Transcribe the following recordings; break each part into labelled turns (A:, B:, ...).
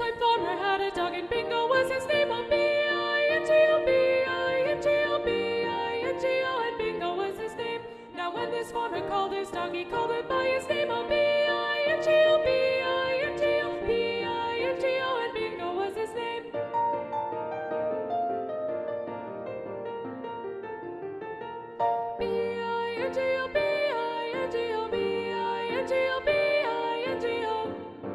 A: time farmer had a dog, and Bingo was his name. Oh, B-I-N-G-O, B-I-N-G-O, B-I-N-G-O, and Bingo was his name. Now when this farmer called his dog, he called it by his name. Oh, B-I-N-G-O, B-I-N-G-O, B-I-N-G-O, and Bingo was his name. B-I-N-G-O, B-I-N-G-O, B-I-N-G-O, B-I-N-G-O.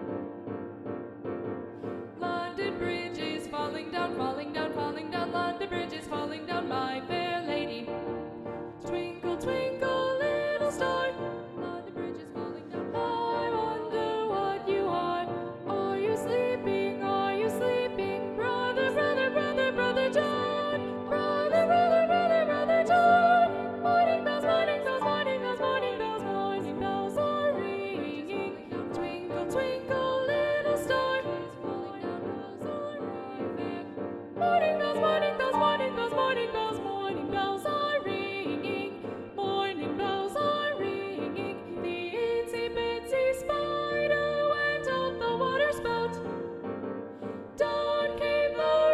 A: London Bridge is falling down, falling down, falling down. London Bridge is falling down, my fair lady. Twinkle, twinkle, little star. London Bridge is falling down. I wonder what you are. Are you sleeping? Are you sleeping? Brother, brother, brother, brother John. Brother, brother, brother, brother John. Morning bells, morning bells, morning bells, morning bells, morning bells are ringing. Twinkle, twinkle, little star. Morning bells, morning bells, morning bells, morning bells, morning bells are ringing. Morning bells are ringing. The itsy bitsy spider went up the water spout. Down came the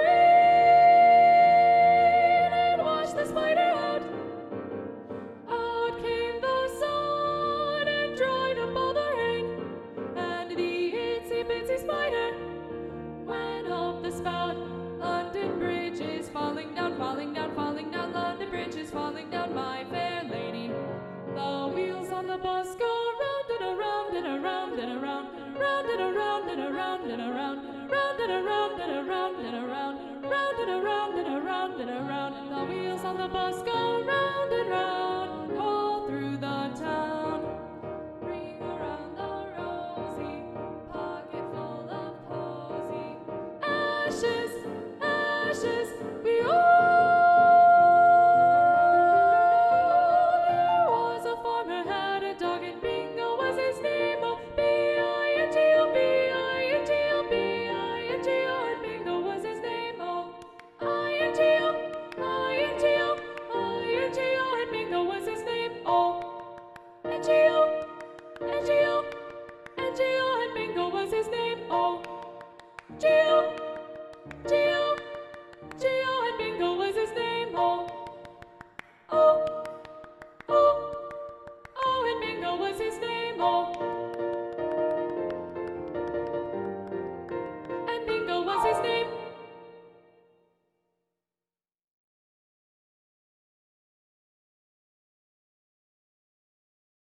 A: rain and washed the spider out. Out came the sun and dried up all the rain. And the itsy bitsy spider went up the spout. London Bridge is falling down, falling down, falling down. London Bridge is falling down, my fair lady. The wheels on the bus go round and around and around and around, round and around and around and around, round and around and around and around, round and around and around and around. The wheels on the bus go round and round all through the town. Ring around the rosy, pocket full of posy. Ashes, ashes, we There was a farmer had a dog, and Bingo was his name. Oh, B-I-N-G-O, B-I-N-G-O, B-I-N-G-O, and Bingo was his name. Oh, I-N-G-O, I-N-G-O, I-N-G-O, and Bingo was his name. Oh, N-G-O, N-G-O, N-G-O, and Bingo was his name. Oh, G-O, G-O, G-O, and Bingo was his name. Oh, oh, oh, oh, and Bingo was his name. Oh.